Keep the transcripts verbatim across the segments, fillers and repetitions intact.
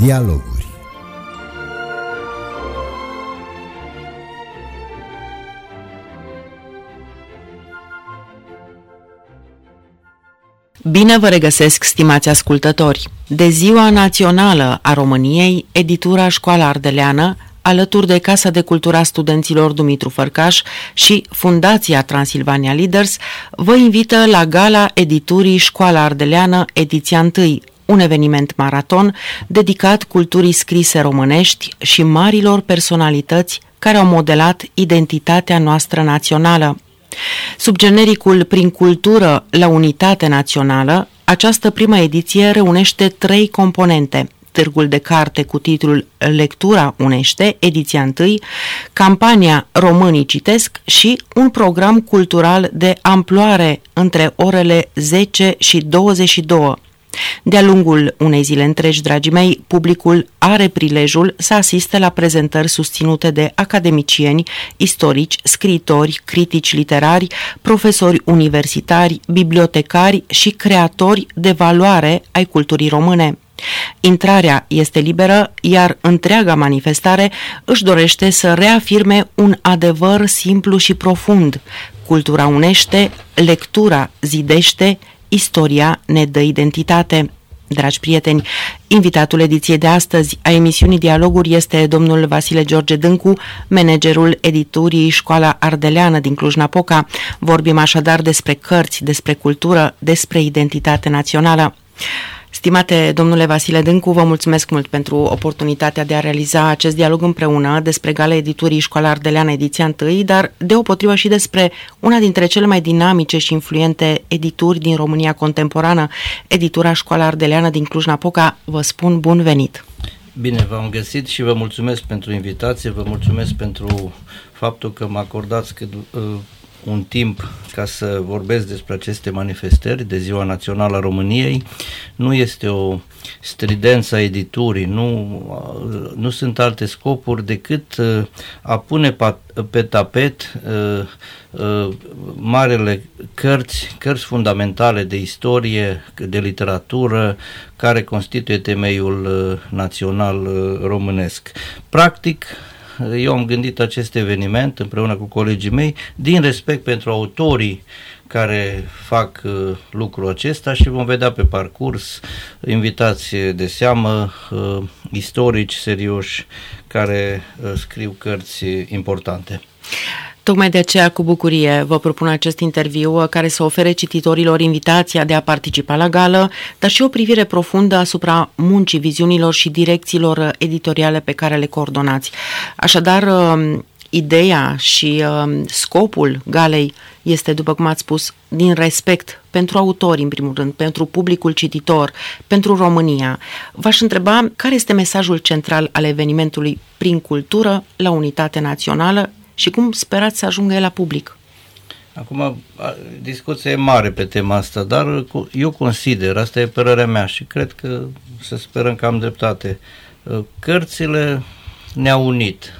Dialoguri. Bine vă regăsesc, stimați ascultători! De Ziua Națională a României, editura Școala Ardeleană, alături de Casa de Cultură a Studenților Dumitru Fărcaș și Fundația Transilvania Leaders, vă invită la gala editurii Școala Ardeleană, ediția întâi, un eveniment maraton dedicat culturii scrise românești și marilor personalități care au modelat identitatea noastră națională. Sub genericul Prin cultură la unitate națională, această primă ediție reunește trei componente: târgul de carte cu titlul Lectura unește, ediția întâi, campania Românii citesc și un program cultural de amploare între orele zece și douăzeci și două. De-a lungul unei zile întregi, dragii mei, publicul are prilejul să asiste la prezentări susținute de academicieni, istorici, scriitori, critici literari, profesori universitari, bibliotecari și creatori de valoare ai culturii române. Intrarea este liberă, iar întreaga manifestare își dorește să reafirme un adevăr simplu și profund: cultura unește, lectura zidește, istoria ne dă identitate. Dragi prieteni, invitatul ediției de astăzi a emisiunii Dialoguri este domnul Vasile George Dâncu, managerul editurii Școala Ardeleană din Cluj-Napoca. Vorbim așadar despre cărți, despre cultură, despre identitate națională. Stimate domnule Vasile Dâncu, vă mulțumesc mult pentru oportunitatea de a realiza acest dialog împreună despre gala editurii Școala Ardeleană, ediția întâi, dar deopotrivă și despre una dintre cele mai dinamice și influente edituri din România contemporană, editura Școala Ardeleană din Cluj-Napoca. Vă spun bun venit! Bine v-am găsit și vă mulțumesc pentru invitație, vă mulțumesc pentru faptul că mă acordați că, uh, un timp ca să vorbesc despre aceste manifestări de Ziua Națională a României. Nu este o stridență a editurii, nu, nu sunt alte scopuri decât a pune pe tapet uh, uh, marele cărți, cărți fundamentale de istorie, de literatură, care constituie temeiul uh, național uh, românesc. Practic, eu am gândit acest eveniment împreună cu colegii mei din respect pentru autorii care fac uh, lucrul acesta și vom vedea pe parcurs invitați de seamă, uh, istorici serioși care uh, scriu cărți importante. Tocmai de aceea, cu bucurie, vă propun acest interviu care să ofere cititorilor invitația de a participa la gală, dar și o privire profundă asupra muncii, viziunilor și direcțiilor editoriale pe care le coordonați. Așadar, ideea și scopul galei este, după cum ați spus, din respect pentru autori, în primul rând, pentru publicul cititor, pentru România. V-aș întreba care este mesajul central al evenimentului Prin cultură la unitate națională și cum sperați să ajungă el la public? Acum, discuția e mare pe tema asta, dar eu consider, asta e părerea mea și cred că să sperăm că am dreptate, cărțile ne-au unit,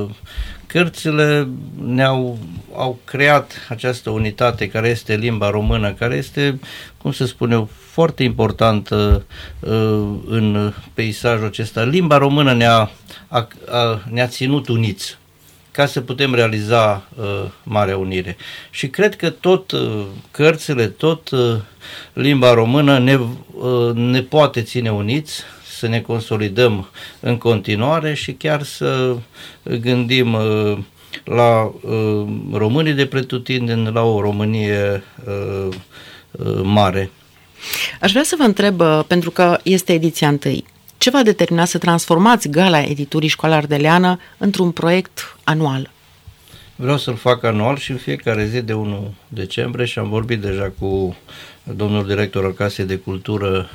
cărțile ne-au au creat această unitate care este limba română, care este, cum să spun eu, foarte importantă în peisajul acesta. Limba română ne-a, a, a, ne-a ținut uniți ca să putem realiza uh, Marea Unire. Și cred că tot uh, cărțile, tot uh, limba română ne, uh, ne poate ține uniți, să ne consolidăm în continuare și chiar să gândim uh, la uh, românii de pretutindeni, la o Românie uh, uh, mare. Aș vrea să vă întreb, uh, pentru că este ediția întâi, ce v-a determinat să transformați gala editurii Școala Ardeleană într-un proiect anual? Vreau să-l fac anual și în fiecare zi de unu decembrie și am vorbit deja cu domnul director al Casei de Cultură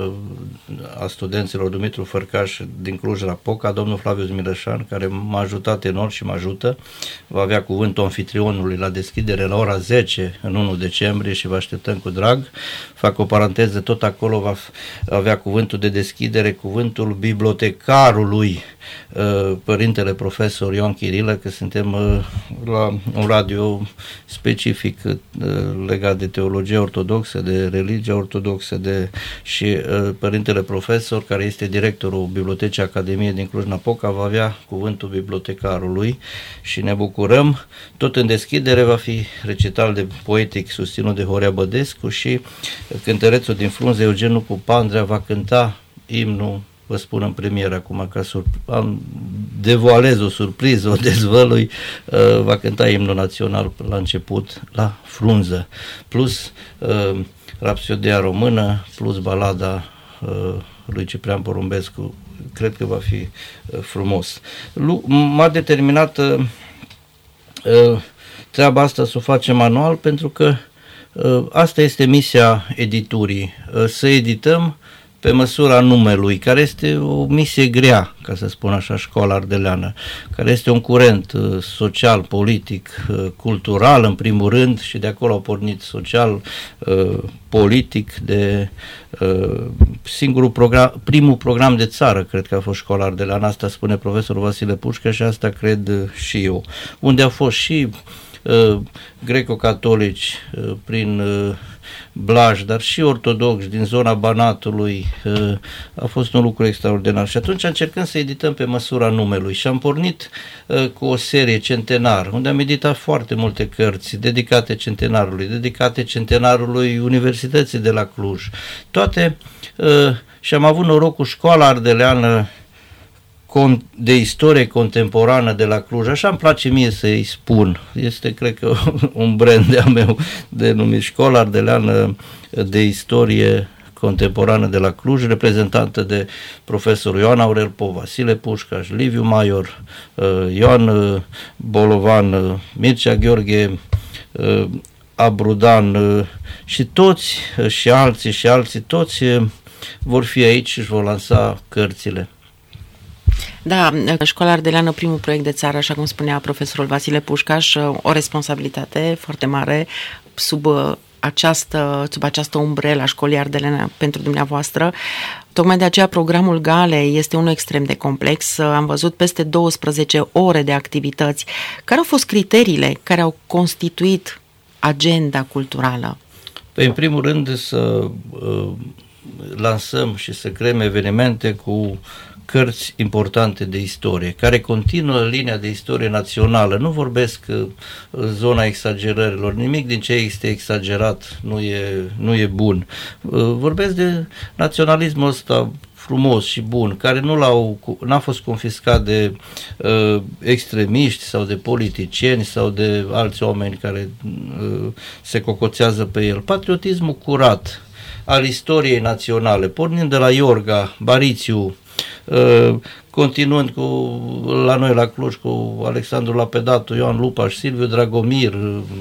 a studenților Dumitru Fărcaș din Cluj-Napoca, domnul Flavius Mireșan, care m-a ajutat enorm și mă ajută. Va avea cuvântul anfitrionului la deschidere la ora zece în unu decembrie și vă așteptăm cu drag. Fac o paranteză, tot acolo va avea cuvântul de deschidere, cuvântul bibliotecarului, părintele profesor Ion Chirilă, că suntem la un radio specific legat de teologie ortodoxă, ortodoxă, de religia ortodoxă de, și uh, părintele profesor, care este directorul Bibliotecii Academiei din Cluj-Napoca, va avea cuvântul bibliotecarului și ne bucurăm. Tot în deschidere va fi recital de poetic susținut de Horea Bădescu și cântărețul din frunze, Eugen Lupu Pandrea, va cânta imnul, vă spun în premieră acum, ca surp- am devoalez o surpriză, o dezvălui, uh, va cânta imnul național la început, la frunză, plus uh, Rapsodia română, plus balada uh, lui Ciprian Porumbescu. Cred că va fi uh, frumos. Lu- m-a determinat uh, uh, treaba asta să o facem anual, pentru că uh, asta este misia editurii, uh, să edităm pe măsura numelui, care este o misie grea, ca să spun așa, Școala Ardeleană, care este un curent uh, social, politic, uh, cultural în primul rând, și de acolo a pornit social, uh, politic, de uh, singurul program, primul program de țară, cred că a fost Școala Ardeleană, asta spune profesorul Vasile Pușcă și asta cred uh, și eu, unde au fost și uh, greco-catolici uh, prin uh, Blaj, dar și ortodoxi din zona Banatului. A fost un lucru extraordinar și atunci încercăm să edităm pe măsura numelui și am pornit cu o serie Centenar, unde am editat foarte multe cărți dedicate centenarului, dedicate centenarului Universității de la Cluj, toate, și am avut norocul Școala Ardeleană de istorie contemporană de la Cluj, așa îmi place mie să-i spun, este cred că un brand de-a meu denumit Școala Ardeleană de istorie contemporană de la Cluj, reprezentată de profesorul Ioan Aurel Po, Vasile Pușcaș, Liviu Maior, Ioan Bolovan, Mircea Gheorghe Abrudan și toți și alții și alții, toți vor fi aici și își vor lansa cărțile. Da, Școala Ardeleană, primul proiect de țară, așa cum spunea profesorul Vasile Pușcaș, o responsabilitate foarte mare sub această, sub această umbrelă a Școlii Ardeleană pentru dumneavoastră. Tocmai de aceea programul galei este unul extrem de complex. Am văzut peste douăsprezece ore de activități. Care au fost criteriile care au constituit agenda culturală? Păi, în primul rând, să uh, lansăm și să creăm evenimente cu cărți importante de istorie, care continuă linia de istorie națională. Nu vorbesc uh, zona exagerărilor, nimic din ce este exagerat nu e, nu e bun. Uh, vorbesc de naționalismul ăsta frumos și bun, care nu l-au, n-a fost confiscat de uh, extremiști sau de politicieni sau de alți oameni care uh, se cocoțează pe el. Patriotismul curat al istoriei naționale, pornind de la Iorga, Barițiu, Uh, continuând cu, la noi la Cluj, cu Alexandru Lapedatu, Ioan Lupaș, Silviu Dragomir,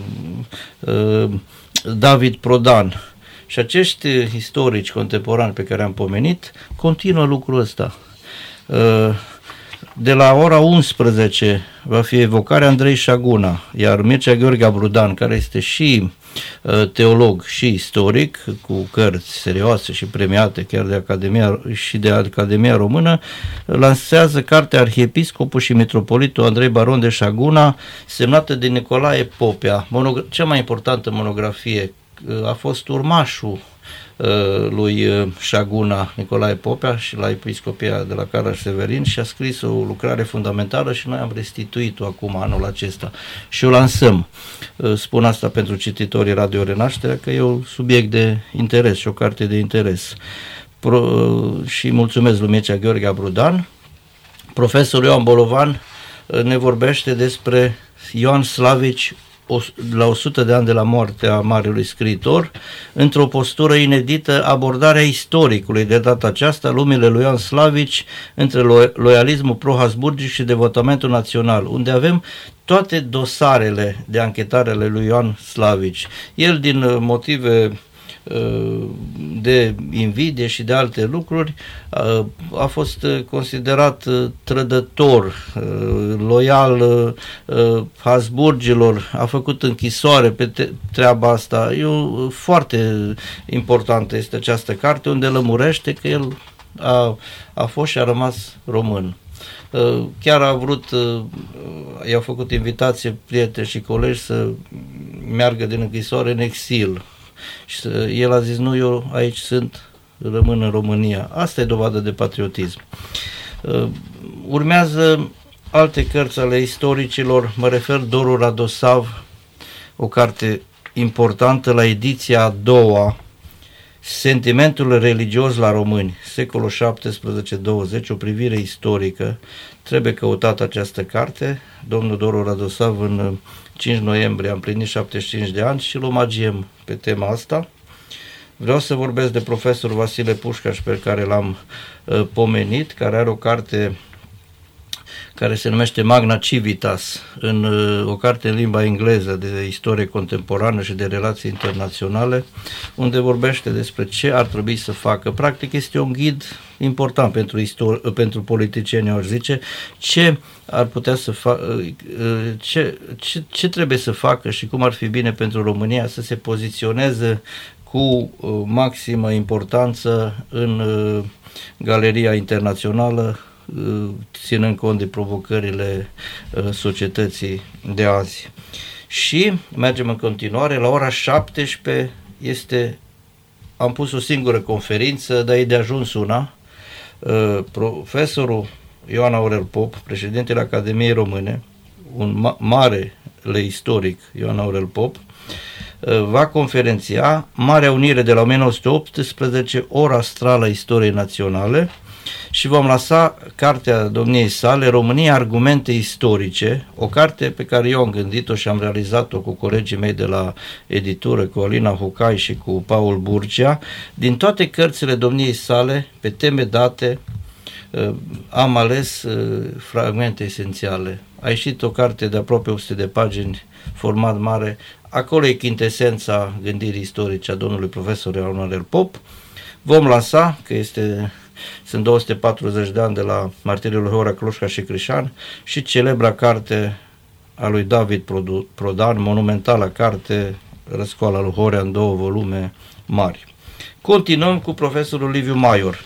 uh, David Prodan și acești istorici contemporani pe care am pomenit, continuă lucrul ăsta. Uh, de la ora unsprezece va fi evocarea Andrei Șaguna, iar Mircea Gheorghe Abrudan, care este și teolog și istoric, cu cărți serioase și premiate chiar de Academia și de Academia Română, lansează cartea Arhiepiscopul și Mitropolitul Andrei Baron de Șaguna, semnată de Nicolae Popea. Monog- cea mai importantă monografie. A fost urmașul lui Șaguna, Nicolae Popea, și la Episcopia de la Caraș-Severin, și a scris o lucrare fundamentală și noi am restituit-o acum anul acesta și o lansăm. Spun asta pentru cititorii Radio Renașterea, că e un subiect de interes și o carte de interes. Pro, și mulțumesc lui Mircea Gheorghe Abrudan. Profesorul Ioan Bolovan ne vorbește despre Ioan Slavici la o sută de ani de la moartea marelui scriitor, într-o postură inedită, abordarea istoricului, de data aceasta lumile lui Ioan Slavici, între lo- loialismul pro-habsburgic și devotamentul național, unde avem toate dosarele de anchetare ale lui Ioan Slavici. El, din motive de invidie și de alte lucruri, a fost considerat trădător, loial Habsburgilor, a făcut închisoare pe treaba asta. E foarte importantă este această carte, unde lămurește că el a, a fost și a rămas român. Chiar a vrut, i-a făcut invitație prieteni și colegi să meargă din închisoare în exil. Și el a zis, nu, eu aici sunt, rămân în România. Asta e dovadă de patriotism. Urmează alte cărți ale istoricilor, mă refer Doru Radosav, o carte importantă la ediția a doua, Sentimentul religios la români, secolul șaptesprezece douăzeci, o privire istorică. Trebuie căutat această carte. Domnul Doru Radosav în cinci noiembrie a împlinit șaptezeci și cinci de ani și îl omagiem pe tema asta. Vreau să vorbesc de profesor Vasile Pușcaș, pe care l-am uh, pomenit, care are o carte care se numește Magna Civitas, în, o carte în limba engleză de istorie contemporană și de relații internaționale, unde vorbește despre ce ar trebui să facă. Practic este un ghid important pentru, istor- pentru politicieni, aș zice, ce ar putea să facă, ce, ce, ce trebuie să facă și cum ar fi bine pentru România să se poziționeze cu maximă importanță în galeria internațională, ținând cont de provocările societății de azi. Și mergem în continuare, la ora șaptesprezece este, am pus o singură conferință, dar e de ajuns una, profesorul Ioan Aurel Pop, președintele Academiei Române, un ma- mare istoric, Ioan Aurel Pop, va conferenția Marea Unire de la o mie nouă sute optsprezece, ora astrală a istoriei naționale, și vom lăsa cartea domniei sale, România, argumente istorice, o carte pe care eu am gândit-o și am realizat-o cu colegii mei de la editură, cu Alina Hucai și cu Paul Burcea. Din toate cărțile domniei sale, pe teme date, am ales fragmente esențiale. A ieșit o carte de aproape opt sute de pagini, format mare. Acolo e chintesența gândirii istorice a domnului profesor Ioan Aurel Pop. Vom lăsa, că este... Sunt două sute patruzeci de ani de la martiriul Horea Cloșca și Crișan și celebra carte a lui David Prodan, monumentala carte, Răscoala lui Horea, în două volume mari. Continuăm cu profesorul Liviu Maior.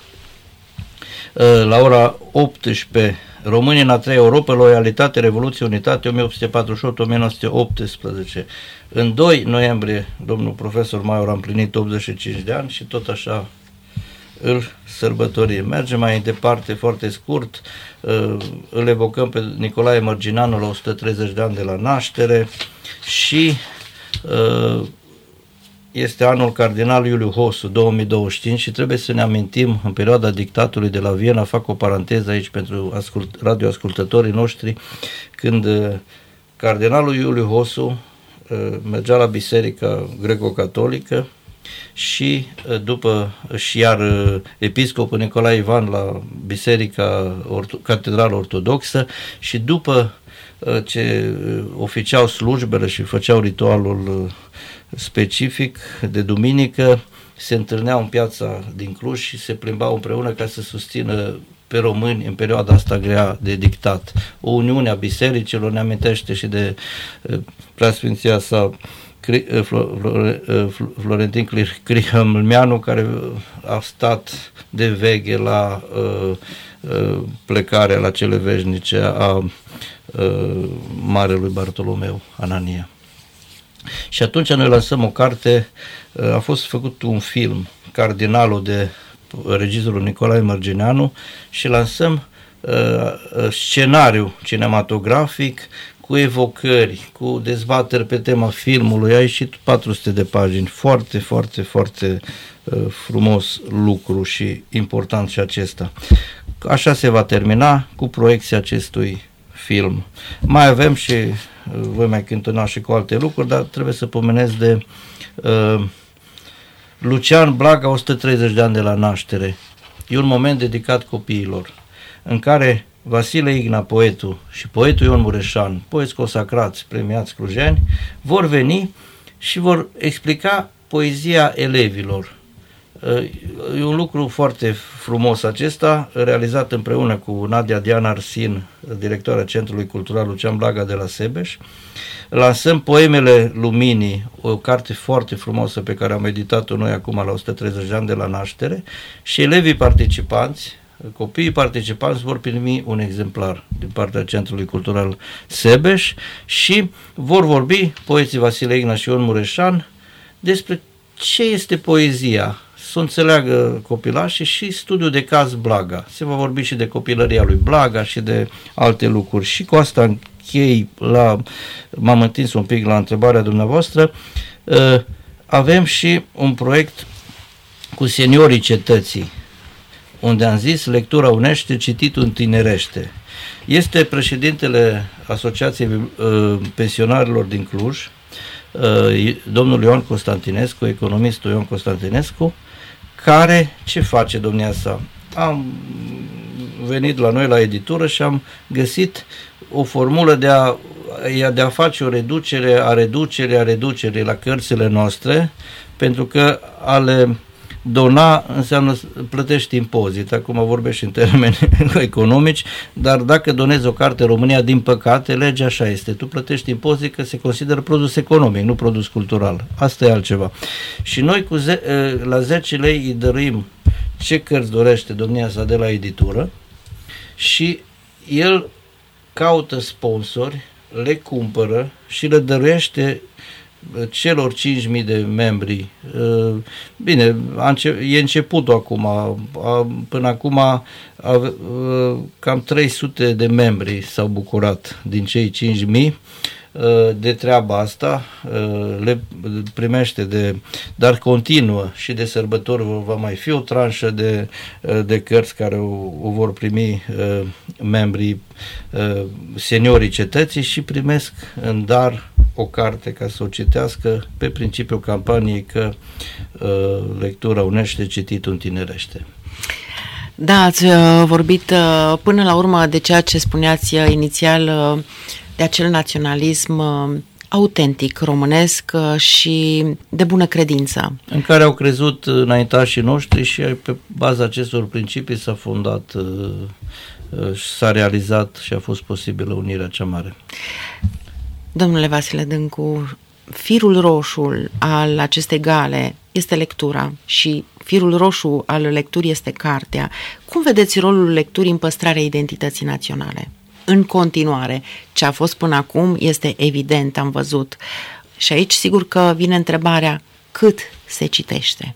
La ora optsprezece, Românii în a treia Europa, loialitate, revoluție, unitate, o mie opt sute patruzeci și opt - o mie nouă sute optsprezece. În doi noiembrie, domnul profesor Maior a împlinit optzeci și cinci de ani și tot așa îl sărbătorim. Mergem mai departe, foarte scurt, îl evocăm pe Nicolae Mărgineanu la o sută treizeci de ani de la naștere și este anul cardinal Iuliu Hosu, două mii douăzeci și cinci, și trebuie să ne amintim, în perioada dictatului de la Viena, fac o paranteză aici pentru ascult, radioascultătorii noștri, când cardinalul Iuliu Hosu mergea la biserica greco-catolică și după și iar episcopul Nicolae Ivan la biserica orto, catedrală ortodoxă, și după ce oficiau slujbele și făceau ritualul specific de duminică, se întâlneau în piața din Cluj și se plimbau împreună ca să susțină pe români în perioada asta grea de dictat. O uniune a bisericilor, ne amintește și de preasfinția sa Florentin Crihămlmeanu, care a stat de veghe la uh, uh, plecarea la cele veșnice a uh, marelui Bartolomeu Anania. Și atunci noi lansăm o carte, uh, a fost făcut un film, Cardinalul, de regizorul Nicolae Mărgineanu, și lansăm uh, scenariu cinematografic cu evocări, cu dezbateri pe tema filmului. A ieșit patru sute de pagini, foarte, foarte, foarte uh, frumos lucru și important și acesta. Așa se va termina cu proiecția acestui film. Mai avem și, uh, voi mai cântăna și cu alte lucruri, dar trebuie să pomenesc de uh, Lucian Blaga, o sută treizeci de ani de la naștere. E un moment dedicat copiilor, în care Vasile Igna, poetul, și poetul Ion Mureșan, poeți consacrați, premiați clujeni, vor veni și vor explica poezia elevilor. E un lucru foarte frumos acesta, realizat împreună cu Nadia Diana Arsin, directoarea Centrului Cultural Lucian Blaga de la Sebeș. Lansăm Poemele Luminii, o carte foarte frumoasă pe care am editat-o noi acum la o sută treizeci de ani de la naștere, și elevii participanți, copiii participanți vor primi un exemplar din partea Centrului Cultural Sebeș și vor vorbi poeții Vasile Igna și Ion Mureșan despre ce este poezia, să o înțeleagă copilașii, și studiul de caz Blaga. Se va vorbi și de copilăria lui Blaga și de alte lucruri. Și cu asta închei, la, m-am întins un pic la întrebarea dumneavoastră. Avem și un proiect cu seniorii cetății, unde am zis lectura unește, cititul întinerește. Este președintele Asociației uh, Pensionarilor din Cluj, uh, domnul Ion Constantinescu, economistul Ion Constantinescu, care ce face domnia sa? Am venit la noi la editură și am găsit o formulă de a, de a face o reducere a reducerii a reducerii la cărțile noastre, pentru că ale dona înseamnă plătești impozit, acum vorbesc și în termeni economici, dar dacă donezi o carte în România, din păcate, legea așa este, tu plătești impozit că se consideră produs economic, nu produs cultural, asta e altceva. Și noi cu ze- la zece lei îi dăruim ce cărți dorește domnia sa de la editură și el caută sponsori, le cumpără și le dăruiește celor cinci mii de membri. Bine, e începutul acum, până acum cam trei sute de membri s-au bucurat din cei cinci mii de treaba asta, le primește de, dar continuă și de sărbători va mai fi o tranșă de, de cărți care o, o vor primi membrii seniorii cetății și primesc în dar o carte ca să o citească pe principiul campaniei că uh, lectura unește, cititul întinerește. Da, ați uh, vorbit uh, până la urmă de ceea ce spuneați uh, inițial, uh, de acel naționalism uh, autentic românesc uh, și de bună credință. În care au crezut înaintașii noștri și pe baza acestor principii s-a fondat, uh, uh, s-a realizat și a fost posibilă unirea cea mare. Domnule Vasile Dâncu, firul roșu al acestei gale este lectura și firul roșu al lecturii este cartea. Cum vedeți rolul lecturii în păstrarea identității naționale? În continuare, ce a fost până acum este evident, am văzut. Și aici sigur că vine întrebarea, cât se citește?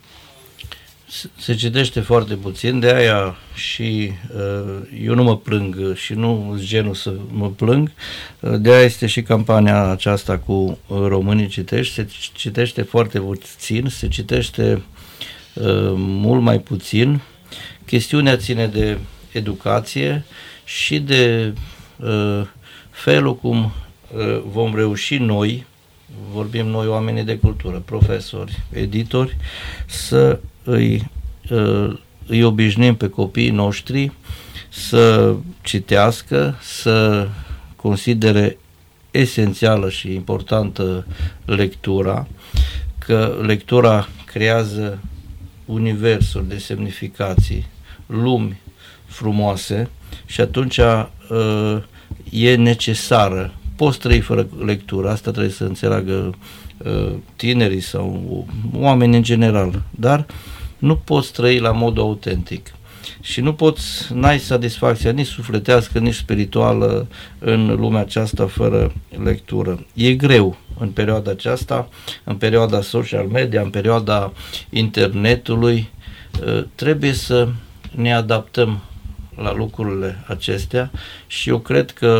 Se citește foarte puțin, de aia și eu nu mă plâng și nu sunt genul să mă plâng, de aia este și campania aceasta cu Românii Citești. Se citește foarte puțin, se citește mult mai puțin. Chestiunea ține de educație și de felul cum vom reuși noi, vorbim noi oamenii de cultură, profesori, editori, să îi, îi obișnuim pe copiii noștri să citească, să considere esențială și importantă lectura, că lectura creează universuri de semnificații, lumi frumoase și atunci e necesară. Poți trăi fără lectură, asta trebuie să înțeleagă tinerii sau oameni în general, dar nu poți trăi la mod autentic și nu poți, n-ai satisfacția nici sufletească, nici spirituală în lumea aceasta fără lectură. E greu în perioada aceasta, în perioada social media, în perioada internetului, trebuie să ne adaptăm la lucrurile acestea și eu cred că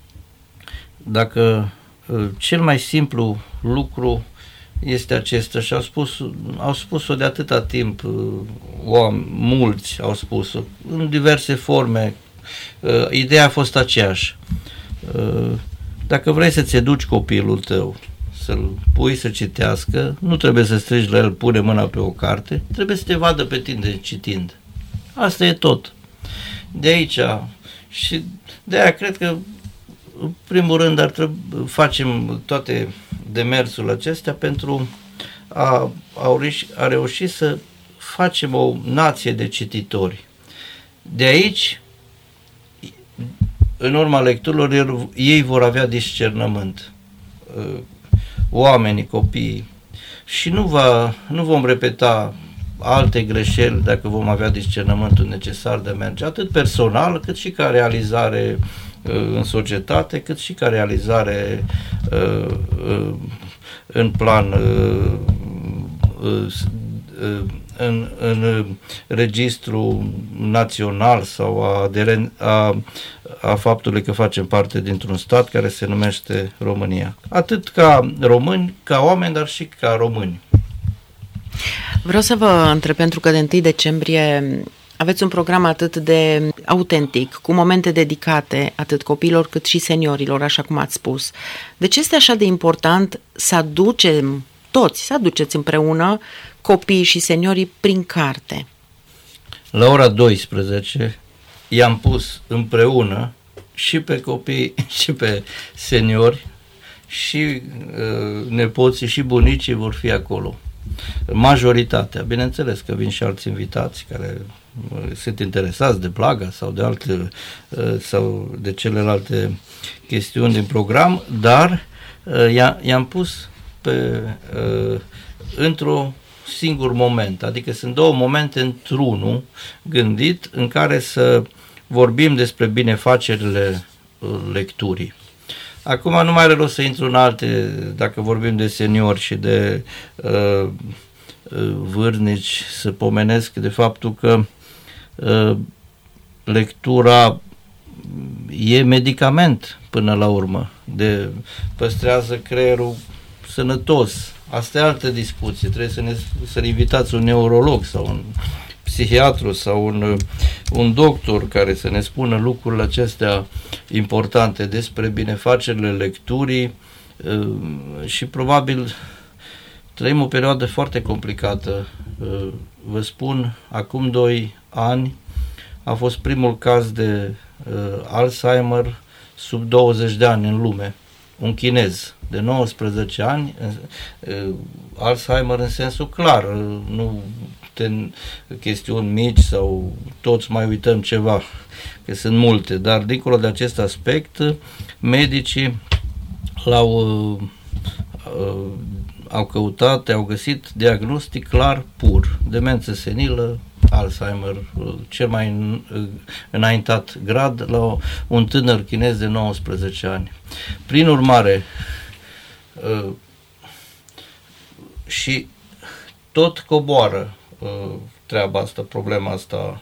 dacă cel mai simplu lucru este acesta și au spus, au spus-o de atâta timp, oameni, mulți au spus-o, în diverse forme, ideea a fost aceeași. Dacă vrei să-ți educi copilul tău, să-l pui să citească, nu trebuie să strigi la el, pune mâna pe o carte, trebuie să te vadă pe tine citind. Asta e tot. De aici și de aia cred că în primul rând ar trebui facem toate demersurile acestea pentru a, a, reuși, a reuși să facem o nație de cititori. De aici, în urma lecturilor, ei vor avea discernământ. Oamenii, copiii. Și nu, va, nu vom repeta alte greșeli dacă vom avea discernământul necesar de a merge, atât personal cât și ca realizare în societate, cât și ca realizare uh, uh, în plan uh, în, în registru național sau a, a, a faptului că facem parte dintr-un stat care se numește România. Atât ca români, ca oameni, dar și ca români. Vreau să vă întreb, pentru că de întâi decembrie aveți un program atât de autentic, cu momente dedicate atât copiilor cât și seniorilor, așa cum ați spus. De ce este așa de important să aducem toți, să aduceți împreună copiii și seniorii prin carte? La ora douăsprezece i-am pus împreună și pe copii și pe seniori și uh, nepoții și bunicii vor fi acolo. Majoritatea, bineînțeles că vin și alți invitați care sunt interesați de Plaga sau de alte sau de celelalte chestiuni din program, dar i-am pus pe, într-un singur moment, adică sunt două momente într-unul gândit în care să vorbim despre binefacerile lecturii. Acum nu mai are rost să intru în alte, dacă vorbim de seniori și de uh, vârnici, să pomenesc de faptul că uh, lectura e medicament până la urmă, de păstrează creierul sănătos. Asta e altă discuție, trebuie să ne, să-l invitați un neurolog sau un psihiatru sau un, un doctor care să ne spună lucrurile acestea importante despre binefacerile lecturii și probabil trăim o perioadă foarte complicată. Vă spun, acum doi ani a fost primul caz de Alzheimer sub douăzeci de ani în lume. Un chinez de nouăsprezece ani, Alzheimer în sensul clar, nu în chestiuni mici sau toți mai uităm ceva, că sunt multe, dar dincolo de acest aspect, medicii l-au uh, au căutat, au găsit diagnostic clar pur, demență senilă, Alzheimer, cel mai înaintat grad, la un tânăr chinez de nouăsprezece ani. Prin urmare, uh, și tot coboară treaba asta, problema asta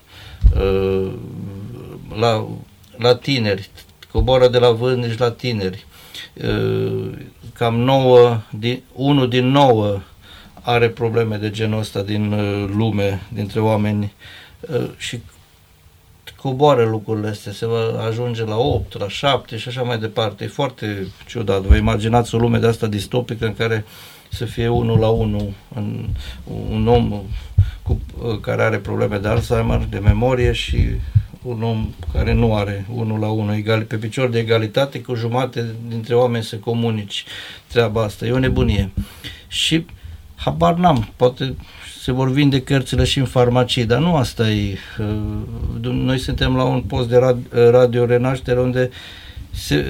la, la tineri, coboară de la vârnici la tineri. Cam nouă, din, unul din nouă are probleme de genul ăsta din lume, dintre oameni, și coboară lucrurile astea, se va ajunge la opt, la șapte și așa mai departe. E foarte ciudat. Vă imaginați o lume de asta distopică în care să fie unul la unul în, un om cu, care are probleme de Alzheimer, de memorie, și un om care nu are unul la unul, egal, pe picior de egalitate, cu jumate dintre oameni să comunici treaba asta. E o nebunie. Și habar n-am, poate se vor vinde cărțile și în farmacii, dar nu asta e. Noi suntem la un post de radio, radio Renaștere unde se,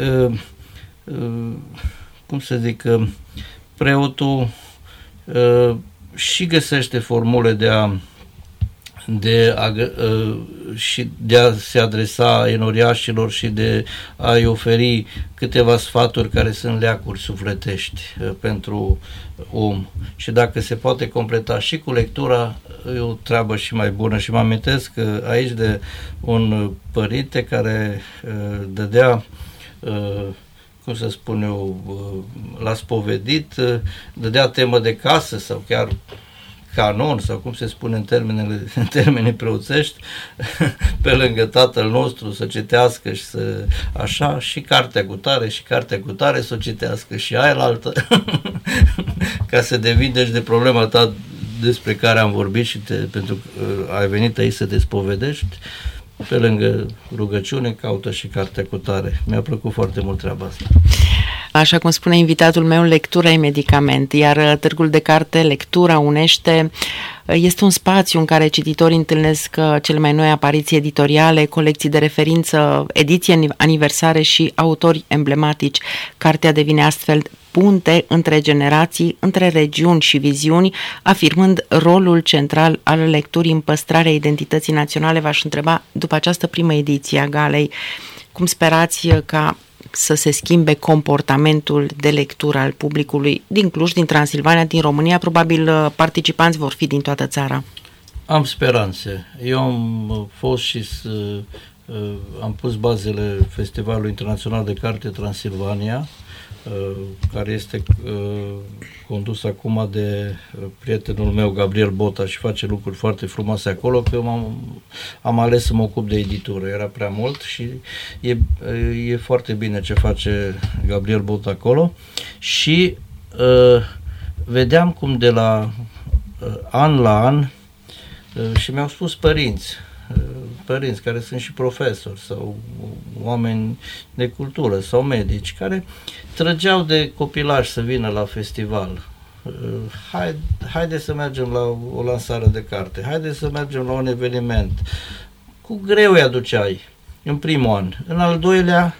cum să zic, preotul uh, și găsește formule de a, de a, uh, și de a se adresa enoriașilor și de a-i oferi câteva sfaturi care sunt leacuri sufletești uh, pentru om. Și dacă se poate completa și cu lectura, e o treabă și mai bună. Și mă amintesc uh, aici de un părinte care uh, dădea uh, cum să spun eu, l-a spovedit, dădea temă de casă sau chiar canon, sau cum se spune în termenele, în termenii preoțești, pe lângă Tatăl nostru să citească și să, așa, și cartea cu tare și cartea cu tare să o citească și aia la altă, ca să devindeci de problema ta despre care am vorbit și te, pentru că ai venit aici să te spovedești. Pe lângă rugăciune, caută și cartea cu tare. Mi-a plăcut foarte mult treaba asta. Așa cum spune invitatul meu, lectura e medicament, iar Târgul de Carte, Lectura Unește, este un spațiu în care cititorii întâlnesc cele mai noi apariții editoriale, colecții de referință, ediții aniversare și autori emblematici. Cartea devine astfel punte între generații, între regiuni și viziuni, afirmând rolul central al lecturii în păstrarea identității naționale. V-aș întreba, după această primă ediție a galei, cum sperați ca să se schimbe comportamentul de lectură al publicului din Cluj, din Transilvania, din România? Probabil participanți vor fi din toată țara. Am speranțe. Eu am fost și să, am pus bazele Festivalului Internațional de Carte Transilvania, care este condus acum de prietenul meu Gabriel Bota și face lucruri foarte frumoase acolo, că eu am, am ales să mă ocup de editură, era prea mult și e, e foarte bine ce face Gabriel Bota acolo și uh, vedeam cum de la uh, an la an uh, și mi-au spus părinți părinți care sunt și profesori sau oameni de cultură sau medici care trăgeau de copilași să vină la festival. Hai, haide să mergem la o lansare de carte, haide să mergem la un eveniment. Cu greu îi aduceai în primul an. În al doilea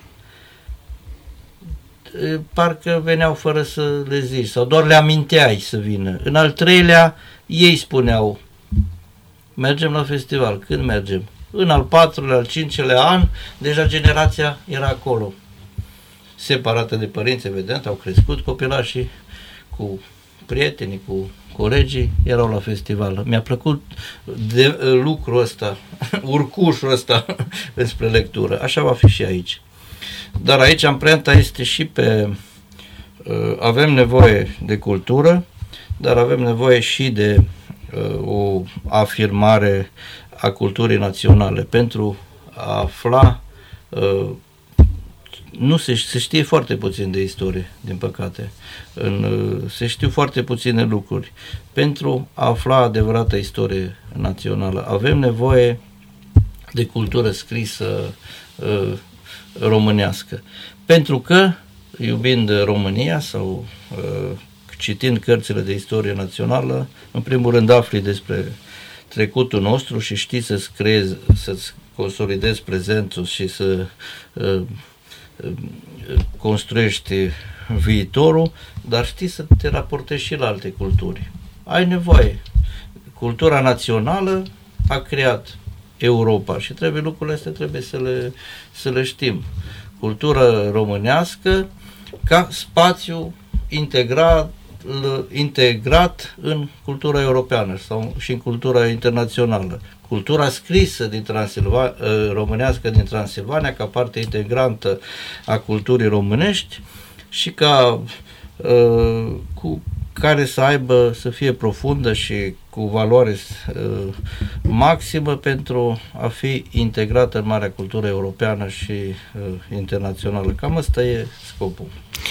parcă veneau fără să le zici sau doar le aminteai să vină. În al treilea ei spuneau mergem la festival. Când mergem? În al patrulea, al cincelea an, deja generația era acolo. Separată de părinți, evident, au crescut copilașii cu prietenii, cu colegii, erau la festival. Mi-a plăcut de lucrul ăsta, urcușul ăsta despre lectură. Așa va fi și aici. Dar aici amprenta este și pe... Avem nevoie de cultură, dar avem nevoie și de o afirmare a culturii naționale pentru a afla, nu se, se știe foarte puțin de istorie, din păcate, în, se știu foarte puține lucruri. Pentru a afla adevărata istorie națională avem nevoie de cultură scrisă românească, pentru că iubind România sau citind cărțile de istorie națională, în primul rând afli despre trecutul nostru și știi să-ți creezi, să-ți consolidezi prezentul și să uh, uh, construiești viitorul, dar știi să te raportezi și la alte culturi. Ai nevoie. Cultura națională a creat Europa și trebuie lucrurile astea trebuie să le, să le știm. Cultura românească ca spațiu integrat integrat în cultura europeană sau și în cultura internațională. Cultura scrisă din Transilvania, românească din Transilvania ca parte integrantă a culturii românești și ca cu care să aibă, să fie profundă și cu valoare uh, maximă pentru a fi integrată în marea cultură europeană și uh, internațională. Cam ăsta e scopul.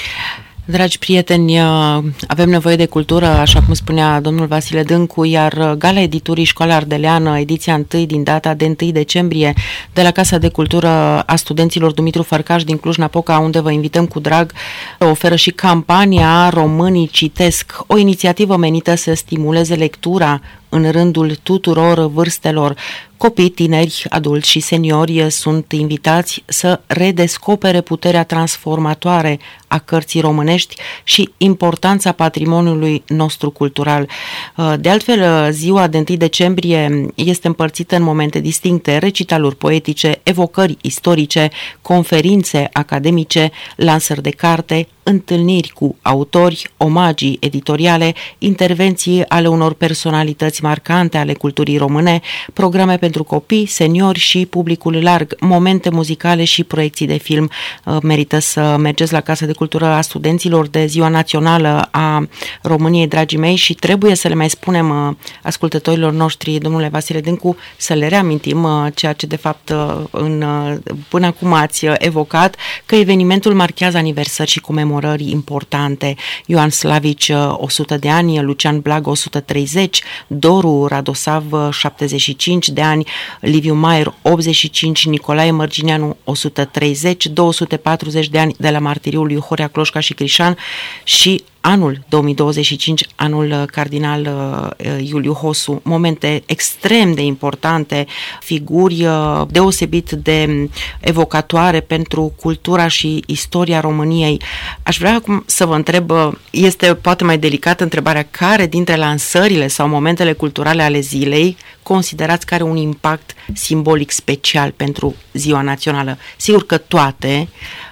Dragi prieteni, avem nevoie de cultură, așa cum spunea domnul Vasile Dâncu, iar Gala Editurii Școala Ardeleană, ediția întâi din data de întâi decembrie, de la Casa de Cultură a Studenților Dumitru Fărcaș din Cluj-Napoca, unde vă invităm cu drag, oferă și campania Românii Citesc, o inițiativă menită să stimuleze lectura în rândul tuturor vârstelor. Copii, tineri, adulți și seniori sunt invitați să redescopere puterea transformatoare a cărții românești și importanța patrimoniului nostru cultural. De altfel, ziua de întâi decembrie este împărțită în momente distincte: recitaluri poetice, evocări istorice, conferințe academice, lansări de carte, întâlniri cu autori, omagii editoriale, intervenții ale unor personalități marcante ale culturii române, programe pentru copii, seniori și publicul larg, momente muzicale și proiecții de film. Merită să mergeți la Casa de Cultură a Studenților de Ziua Națională a României, dragii mei, și trebuie să le mai spunem ascultătorilor noștri, domnule Vasile Dâncu, să le reamintim ceea ce de fapt în, până acum ați evocat, că evenimentul marchează aniversări și comemorări importante. Ioan Slavici o sută de ani, Lucian Blaga o sută treizeci, Doru Radosav șaptezeci și cinci de ani, Liviu Maier optzeci și cinci, Nicolae Mărgineanu o sută treizeci, două sute patruzeci de ani de la martiriul lui Horea Cloșca și Crișan și anul două mii douăzeci și cinci, anul cardinal uh, Iuliu Hosu, momente extrem de importante, figuri uh, deosebit de evocatoare pentru cultura și istoria României. Aș vrea acum să vă întreb, uh, este poate mai delicată întrebarea, care dintre lansările sau momentele culturale ale zilei considerați că are un impact simbolic special pentru Ziua Națională? Sigur că toate,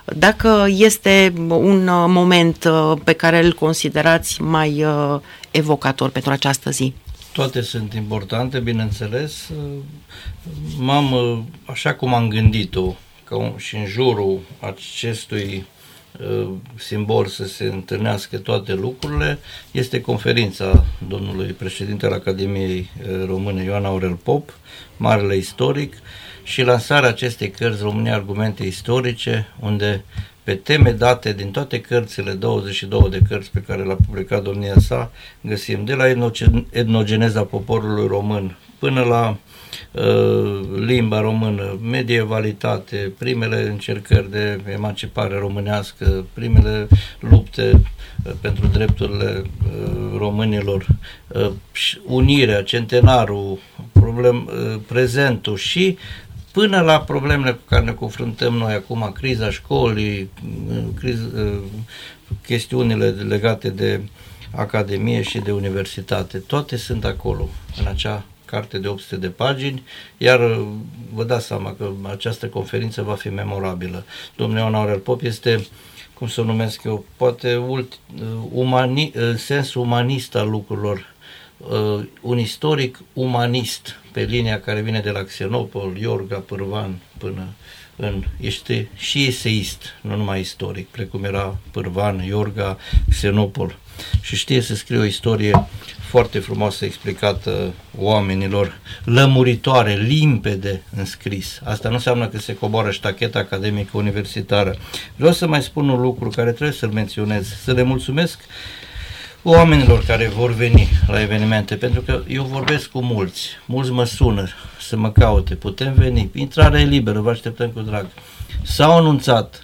Dacă este un moment pe care îl considerați mai evocator pentru această zi. Toate sunt importante, bineînțeles. M-am, așa cum am gândit-o, că și în jurul acestui simbol să se întâlnească toate lucrurile, este conferința domnului președinte al Academiei Române Ioan Aurel Pop, marele istoric, și lansarea acestei cărți România Argumente Istorice, unde pe teme date din toate cărțile, douăzeci și două de cărți pe care le-a publicat domnia sa, găsim de la etnogeneza poporului român până la uh, limba română, medievalitate, primele încercări de emancipare românească, primele lupte uh, pentru drepturile uh, românilor, uh, unirea, centenarul, problem, uh, prezentul și până la problemele cu care ne confruntăm noi acum, criza școlii, criz, chestiunile legate de academie și de universitate, toate sunt acolo, în acea carte de opt sute de pagini, iar vă dați seama că această conferință va fi memorabilă. Domnul Ioan Aurel Pop este, cum să o numesc eu, poate ult, umani, în sensul umanist al lucrurilor, Uh, un istoric umanist pe linia care vine de la Xenopol, Iorga, Pârvan până în... este și eseist, nu numai istoric, precum era Pârvan, Iorga, Xenopol, și știe să scrie o istorie foarte frumoasă explicată oamenilor, lămuritoare, limpede în scris. Asta nu înseamnă că se coboară ștacheta academică universitară. Vreau să mai spun un lucru care trebuie să-l menționez, să le mulțumesc oamenilor care vor veni la evenimente, pentru că eu vorbesc cu mulți, mulți mă sună să mă caute, putem veni, intrarea e liberă, vă așteptăm cu drag. S-au anunțat,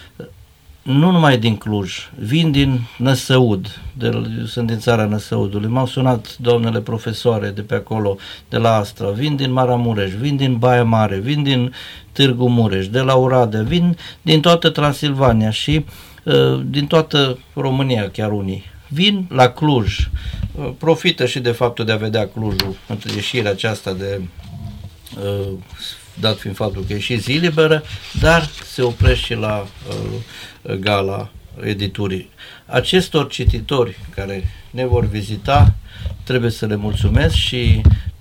nu numai din Cluj, vin din Năsăud, de, sunt din țara Năsăudului, m-au sunat doamnele profesoare de pe acolo, de la Astra, vin din Maramureș, vin din Baia Mare, vin din Târgu Mureș, de la Oradea, vin din toată Transilvania și uh, din toată România, chiar unii. Vin la Cluj, profită și de faptul de a vedea Clujul, între ieșirea aceasta de, dat fiind faptul că e și zi liberă, dar se oprește și la gala editurii. Acestor cititori care ne vor vizita, trebuie să le mulțumesc și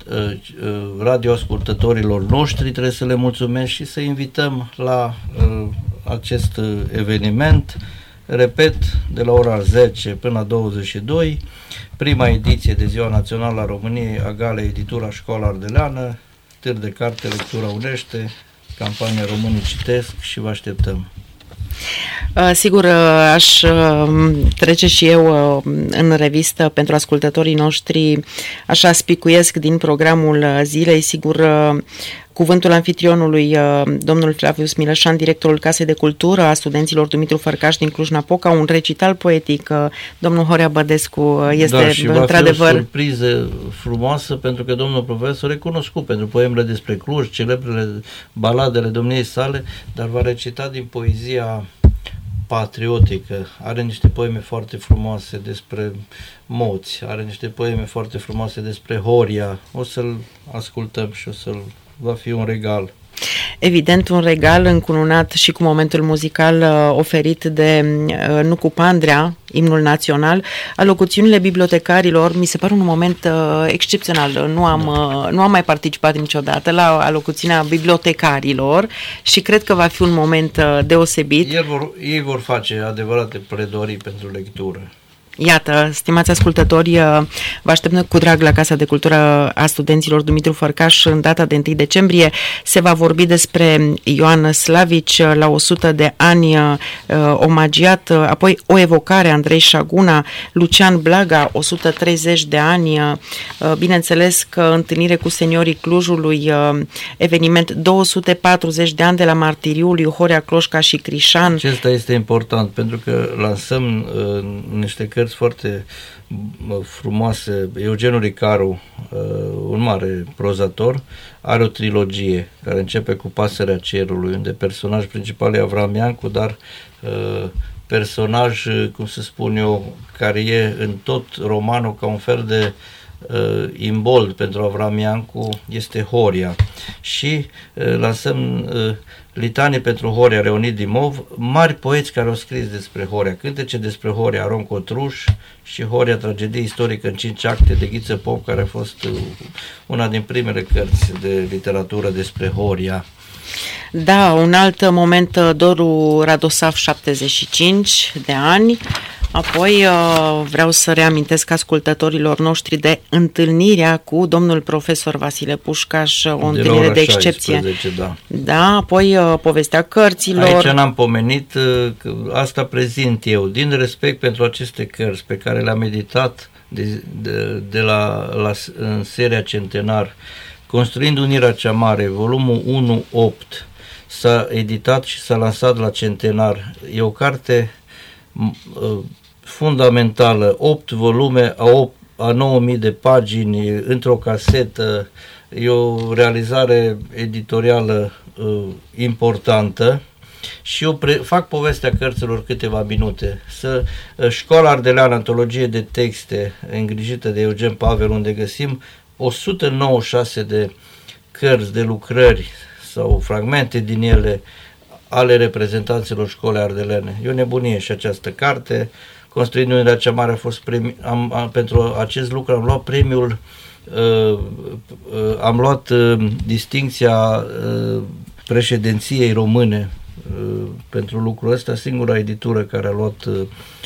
radioascultătorilor noștri trebuie să le mulțumesc și să invităm la acest eveniment. Repet, de la ora zece până la douăzeci și doi, prima ediție de Ziua Națională a României, a galei Editura Școala Ardeleană, târg de carte, lectura unește, campania Românii citesc și vă așteptăm. Sigur, aș trece și eu în revistă pentru ascultătorii noștri, așa spicuiesc din programul zilei, sigur, cuvântul anfitrionului, domnul Flavius Mileșan, directorul Casei de Cultură a studenților Dumitru Fărcaș din Cluj-Napoca, un recital poetic, domnul Horea Bădescu, este da, și într-adevăr... va fi o surpriză frumoasă, pentru că domnul profesor e cunoscut pentru poemele despre Cluj, celebrele baladele domniei sale, dar va recita din poezia patriotică, are niște poeme foarte frumoase despre moți, are niște poeme foarte frumoase despre Horia, o să-l ascultăm și o să-l va fi un regal. Evident, un regal încununat și cu momentul muzical uh, oferit de uh, Nucu Pandrea, imnul național. Alocuțiunile bibliotecarilor mi se pare un moment uh, excepțional. Nu am, uh, nu am mai participat niciodată la alocuțiunea bibliotecarilor și cred că va fi un moment uh, deosebit. Ei vor, ei vor face adevărate pledoarii pentru lectură. Iată, stimați ascultători, vă așteptăm cu drag la Casa de Cultură a studenților Dumitru Fărcaș în data de întâi decembrie. Se va vorbi despre Ioan Slavici la o sută de ani omagiat, apoi o evocare Andrei Șaguna, Lucian Blaga, o sută treizeci de ani, bineînțeles că întâlnire cu seniorii Clujului, eveniment două sute patruzeci de ani de la martiriul lui Horea Cloșca și Crișan. Acesta este important pentru că lansăm uh, niște cărți foarte frumoase. Eugen Ricaru, un mare prozator, are o trilogie care începe cu Pasărea Cerului, unde personaj principal e Avram Iancu, dar personaj, cum să spun eu, care e în tot romanul ca un fel de imbold pentru Avram Iancu, este Horia. și uh, lansăm uh, litanii pentru Horea Leonid Dimov, mari poeți care au scris despre Horea, cântece despre Horea, Aron Cotruș și Horea, tragedie istorică în cinci acte de Ghiță Pop, care a fost uh, una din primele cărți de literatură despre Horea. Da, un alt moment, Doru Radosav, șaptezeci și cinci de ani. Apoi vreau să reamintesc ascultătorilor noștri de întâlnirea cu domnul profesor Vasile Pușcaș, o de întâlnire de excepție. Da. Da, apoi povestea cărților. Aici n-am pomenit, asta prezint eu, din respect pentru aceste cărți pe care le-am editat de, de, de la, la, în seria Centenar, Construind Unirea cea Mare, volumul unu opt, s-a editat și s-a lansat la Centenar. E o carte fundamentală, opt volume a, opt, a nouă mii de pagini într-o casetă, e o realizare editorială uh, importantă și eu pre- fac povestea cărților câteva minute. Să, uh, Școala Ardeleană, antologie de texte îngrijită de Eugen Pavel, unde găsim o sută nouăzeci și șase de cărți, de lucrări sau fragmente din ele ale reprezentanților școlii ardelene. E o nebunie și această carte. Construind Unirea cea Mare a fost premi- am, am, pentru acest lucru am luat premiul, uh, uh, am luat uh, distincția uh, președinției române uh, pentru lucrul ăsta, singura editură care a luat uh,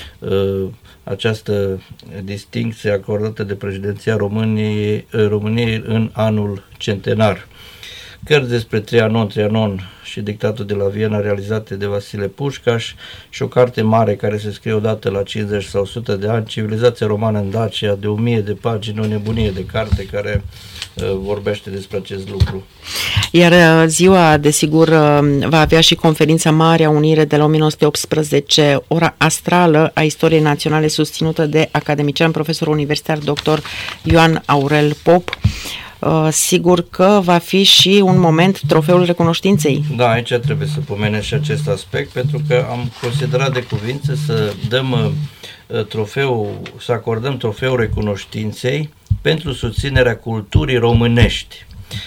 uh, această distincție acordată de președinția României, uh, României în anul centenar. Cărți despre Trianon, Trianon și Dictatul de la Viena, realizate de Vasile Pușcaș, și o carte mare care se scrie odată la cincizeci sau o sută de ani, Civilizația romană în Dacia, de o mie de pagini, o nebunie de carte care uh, vorbește despre acest lucru. Iar uh, ziua, desigur, uh, va avea și conferința Mare a Unire de la o mie nouă sute optsprezece, ora astrală a istoriei naționale, susținută de academician, profesor universitar, doctor Ioan Aurel Pop. Uh, sigur că va fi și un moment trofeul recunoștinței. Da, aici trebuie să pomenesc și acest aspect, pentru că am considerat de cuvință să dăm uh, trofeul, să acordăm trofeul recunoștinței pentru susținerea culturii românești.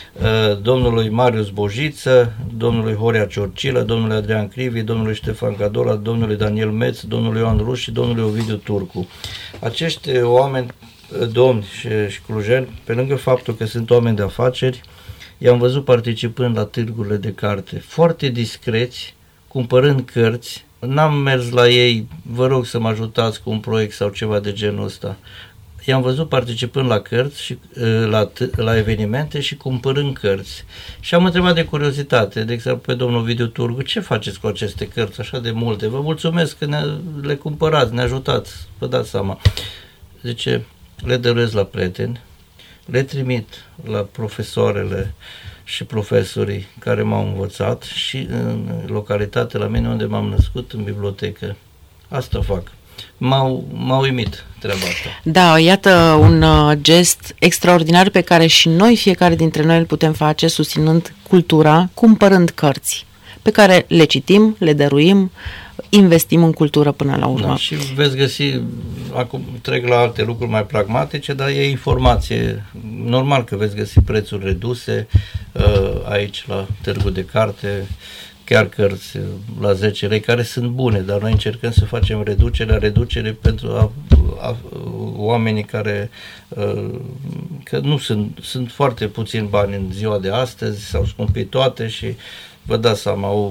Uh, domnului Marius Bojiță, domnului Horea Ciorcilă, domnului Adrian Crivi, domnului Ștefan Cadola, domnului Daniel Meț, domnului Ioan Rus și domnului Ovidiu Turcu. Acești oameni, domni și, și clujeni, pe lângă faptul că sunt oameni de afaceri, i-am văzut participând la târgurile de carte, foarte discreți, cumpărând cărți. N-am mers la ei, vă rog să mă ajutați cu un proiect sau ceva de genul ăsta. I-am văzut participând la cărți și la, la evenimente și cumpărând cărți. Și am întrebat de curiozitate, de exemplu pe domnul Ovidiu Turcu, ce faceți cu aceste cărți așa de multe? Vă mulțumesc că ne, le cumpărați, ne ajutați, vă dați seama. Zice, le dăruiesc la prieteni, le trimit la profesoarele și profesorii care m-au învățat și în localitate la mine unde m-am născut, în bibliotecă. Asta fac. M-au, m-au uimit treaba asta. Da, iată un uh, gest extraordinar pe care și noi, fiecare dintre noi, îl putem face susținând cultura, cumpărând cărți pe care le citim, le dăruim, investim în cultură până la urmă. Da, și veți găsi, acum trec la alte lucruri mai pragmatice, dar e informație. Normal că veți găsi prețuri reduse uh, aici la Târgu de Carte, chiar cărți la zece lei, care sunt bune, dar noi încercăm să facem reducerea, reducere pentru a, a, a, oamenii care uh, că nu sunt, sunt foarte puțini bani în ziua de astăzi, s-au scumpit toate și vă dați seama, o,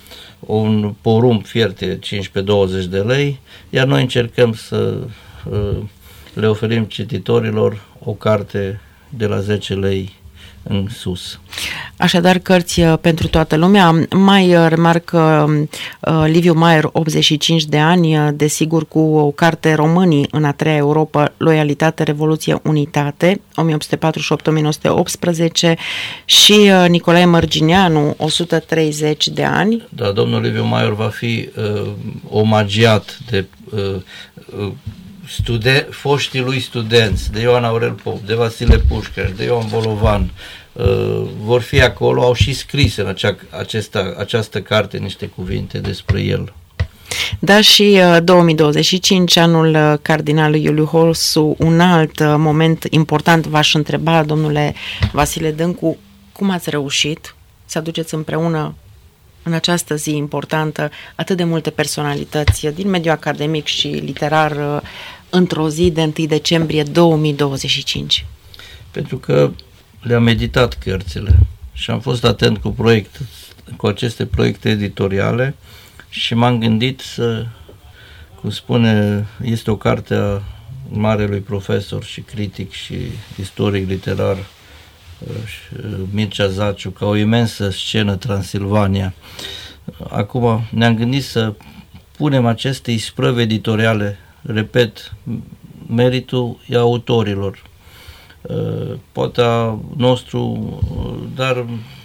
un porumb fierte cincisprezece douăzeci de lei, iar noi încercăm să uh, le oferim cititorilor o carte de la zece lei în sus. Așadar, cărți pentru toată lumea. Mai remarc uh, Liviu Maier, optzeci și cinci de ani, desigur cu o carte Românii în a treia Europa, Loialitate, Revoluție, Unitate, o mie opt sute patruzeci și opt - o mie nouă sute optsprezece, și uh, Nicolae Mărgineanu, o sută treizeci de ani. Da, domnul Liviu Maier va fi uh, omagiat de uh, uh, Studen- foștii lui studenți, de Ioan Aurel Pop, de Vasile Pușcaș, de Ioan Bolovan, uh, vor fi acolo, au și scris în acea, acesta, această carte niște cuvinte despre el. Da, și uh, două mii douăzeci și cinci, anul cardinalului Iuliu Hosu, un alt uh, moment important, v-aș întreba, domnule Vasile Dâncu, cum ați reușit să aduceți împreună în această zi importantă atât de multe personalități din mediul academic și literar într-o zi de întâi decembrie două mii douăzeci și cinci? Pentru că le-am meditat cărțile și am fost atent cu proiect, cu aceste proiecte editoriale și m-am gândit să, cum spune, este o carte a marelui profesor și critic și istoric literar Mircea Zaciu, ca o imensă scenă Transilvania. Acum ne-am gândit să punem aceste isprăvi editoriale, repet, meritul e autorilor, poate a nostru, dar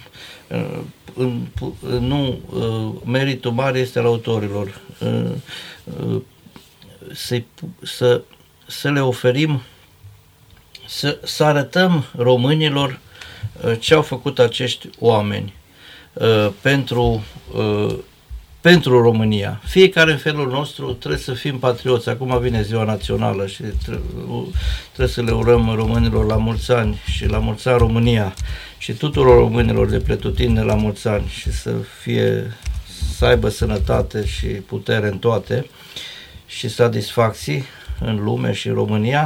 nu, meritul mare este al autorilor. Să, să, să le oferim, să, să arătăm românilor ce au făcut acești oameni pentru, pentru România. Fiecare în felul nostru trebuie să fim patrioți. Acum vine ziua națională și trebuie să le urăm românilor la mulți ani și la mulți ani România și tuturor românilor de pretutindeni la mulți ani și să fie, să aibă sănătate și putere în toate și satisfacții în lume și în România.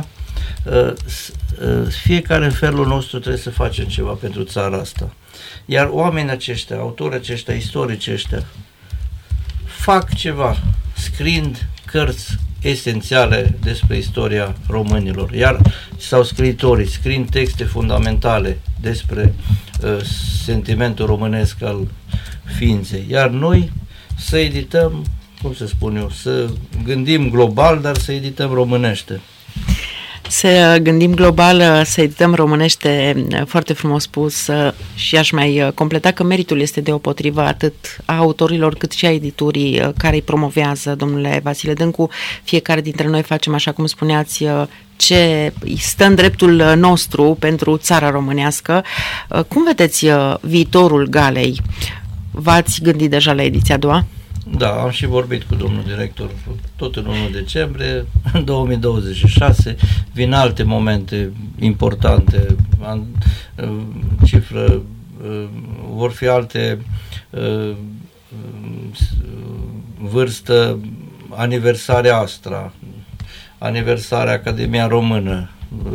Fiecare în felul nostru trebuie să facem ceva pentru țara asta. Iar oamenii aceștia, autorii aceștia, istorici aceștia, fac ceva, scriind cărți esențiale despre istoria românilor. Iar sau scriitorii scriind texte fundamentale despre uh, sentimentul românesc al ființei. Iar noi să edităm, cum să spun eu, să gândim global, dar să edităm românește. Să gândim global, să edităm românește, foarte frumos spus, și aș mai completa că meritul este deopotrivă atât a autorilor cât și a editurii care îi promovează, domnule Vasile Dâncu. Fiecare dintre noi facem, așa cum spuneați, ce stă în dreptul nostru pentru țara românească. Cum vedeți viitorul galei? V-ați gândit deja la ediția a doua? Da, am și vorbit cu domnul director tot în unu decembrie, în două mii douăzeci și șase, vin alte momente importante, cifră, vor fi alte vârstă, aniversarea Astra, aniversarea Academia Română,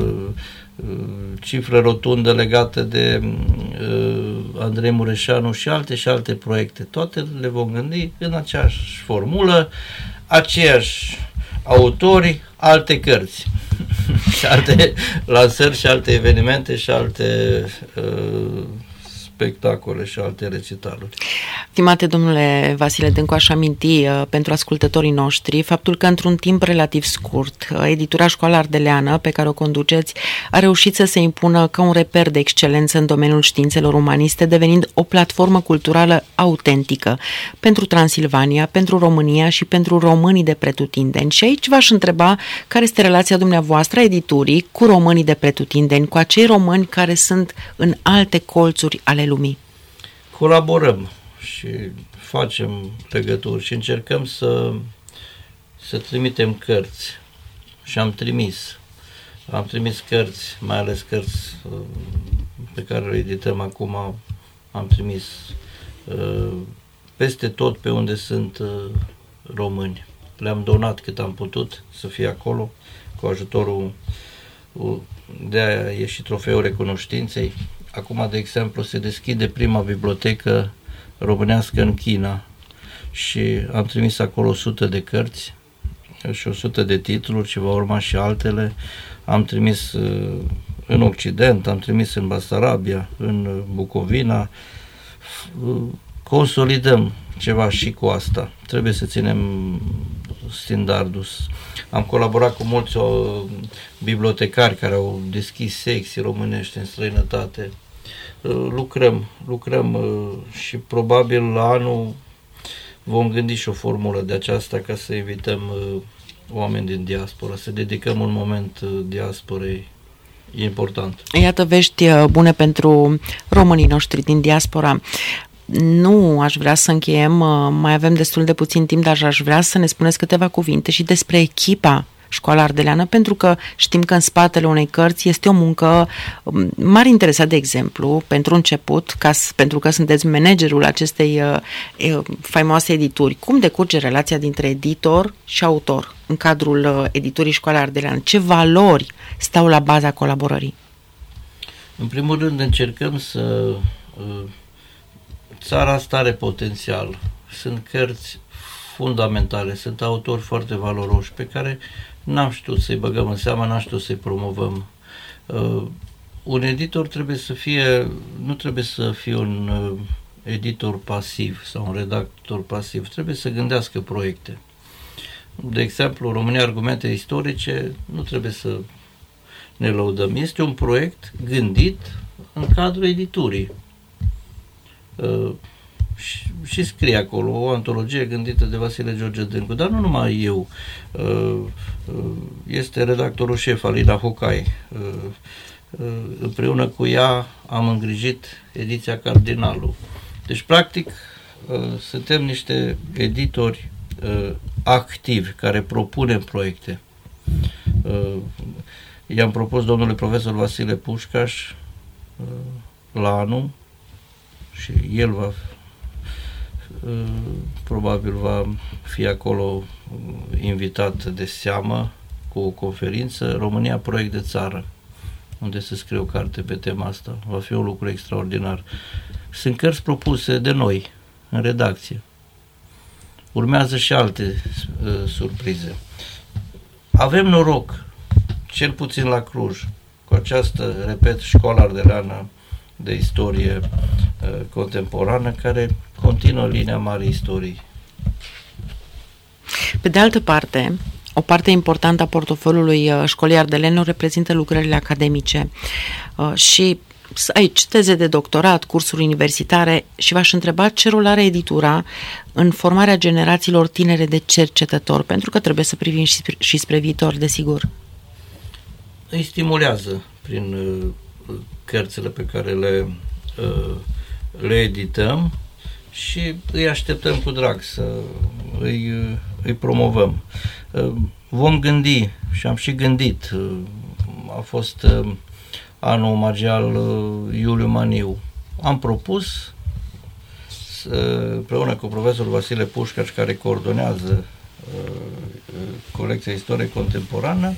cifră rotundă legată de uh, Andrei Mureșanu și alte și alte proiecte. Toate le vom gândi în aceeași formulă, aceiași autori, alte cărți și alte lansări și alte evenimente și alte uh, spectacole și alte recitaluri. Stimate domnule Vasile Dâncu, aș aminti uh, pentru ascultătorii noștri faptul că într-un timp relativ scurt, uh, editura Școala Ardeleană pe care o conduceți a reușit să se impună ca un reper de excelență în domeniul științelor umaniste, devenind o platformă culturală autentică pentru Transilvania, pentru România și pentru românii de pretutindeni. Și aici v-aș întreba care este relația dumneavoastră a editurii cu românii de pretutindeni, cu acei români care sunt în alte colțuri ale lumii. Colaborăm și facem legături și încercăm să, să trimitem cărți și am trimis. Am trimis cărți, mai ales cărți pe care le edităm acum, am trimis peste tot pe unde sunt români. Le-am donat cât am putut să fie acolo, cu ajutorul, de-aia e și trofeul recunoștinței. Acum, de exemplu, se deschide prima bibliotecă românească în China și am trimis acolo o sută de cărți și o sută de titluri și va urma și altele. Am trimis în Occident, am trimis în Basarabia, în Bucovina. Consolidăm ceva și cu asta. Trebuie să ținem standardul. Am colaborat cu mulți o, bibliotecari care au deschis secții românești în străinătate. Lucrăm, lucrăm și probabil la anul vom gândi și o formulă de aceasta ca să invităm oameni din diaspora, să dedicăm un moment diasporei. E important. Iată vești bune pentru românii noștri din diaspora. Nu aș vrea să încheiem, mai avem destul de puțin timp, dar aș vrea să ne spuneți câteva cuvinte și despre echipa Școala Ardeleană, pentru că știm că în spatele unei cărți este o muncă. M-ar interesa, de exemplu, pentru început, ca, pentru că sunteți managerul acestei uh, faimoase edituri, cum decurge relația dintre editor și autor în cadrul uh, editurii Școala Ardeleană? Ce valori stau la baza colaborării? În primul rând încercăm să... Uh, țara asta are potențial. Sunt cărți fundamentale, sunt autori foarte valoroși pe care n-am știut să-i băgăm în seamă, n-am știut să-i promovăm. Uh, un editor trebuie să fie, nu trebuie să fie un uh, editor pasiv sau un redactor pasiv, trebuie să gândească proiecte. De exemplu, România Argumente Istorice, nu trebuie să ne lăudăm. Este un proiect gândit în cadrul editurii. Uh, și, și scrie acolo o antologie gândită de Vasile George Dâncu, dar nu numai eu. Uh, uh, este redactorul șef Alina Hucai. Uh, uh, împreună cu ea am îngrijit ediția Cardinalul. Deci, practic, uh, suntem niște editori uh, activi care propunem proiecte. Uh, i-am propus domnului profesor Vasile Pușcaș uh, la anul și el va uh, probabil va fi acolo invitat de seamă cu o conferință, România Proiect de Țară, unde se scrie o carte pe tema asta. Va fi un lucru extraordinar. Sunt cărți propuse de noi în redacție. Urmează și alte uh, surprize. Avem noroc, cel puțin la Cluj, cu această, repet, Școala Ardeleană de Istorie uh, Contemporană, care continuă linia Marii Istoriei. Pe de altă parte, o parte importantă a portofoliului uh, Școlii Ardelene o reprezintă lucrările academice uh, și aici teze de doctorat, cursuri universitare, și v-aș întreba ce rol are editura în formarea generațiilor tinere de cercetători, pentru că trebuie să privim și spre, și spre viitor, desigur. Îi stimulează prin uh, cărțile pe care le, uh, le edităm și îi așteptăm cu drag să îi, uh, îi promovăm. Uh, vom gândi și am și gândit. Uh, a fost uh, anul omagial uh, Iuliu Maniu. Am propus să, împreună cu profesorul Vasile Pușcaș, care coordonează uh, colecția Istorie Contemporană,